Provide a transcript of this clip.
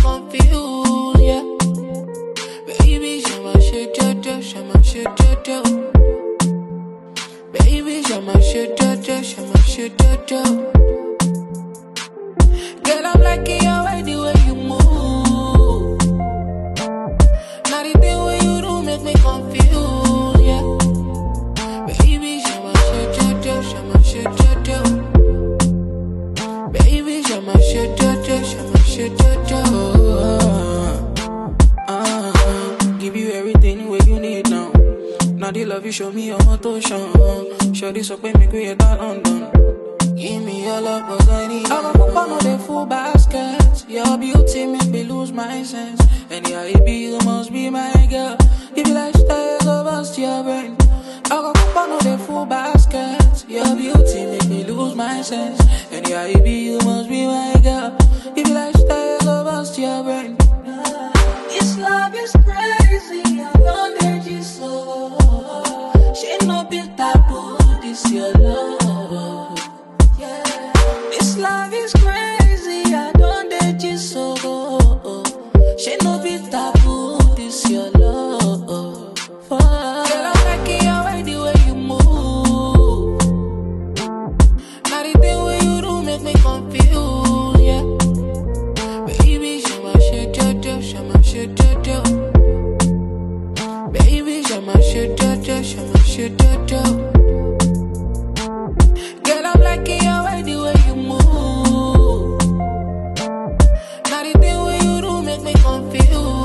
confused, yeah. Baby, you're my shit, you're my shit, baby, you're my shit, you're my shit, girl, I'm liking your way, the way you move. Now the thing when you do make me confused, yeah. Baby, you're my shit, you're my shit, baby, you're my shit, you're my shit, give you everything where you need now. Now the love you show me your motion. Show this up and make we that London. Give me your love, cause I need it. I'm up on the full basket. Your beauty make me lose my sense. Anyhow it be, you must be my girl. Give you lifestyle, go bust your brain. I'm up on the full basket. Your beauty make me lose my sense. Anyhow it be, you must be my girl. Give you lifestyle, go bust your brain. This love is crazy, I don't let you so. She no be taboo, this your love. Yeah. This love is crazy, I don't let you so. She no be taboo, this your love. Girl, I'm liking your way, the way you move. Now the thing when you do make me confused, yeah. Baby, you're my shit, you're my shit, baby, you're my shit, you're my shit, girl, I'm liking your way, the way you move. Now the thing when you do make me confused.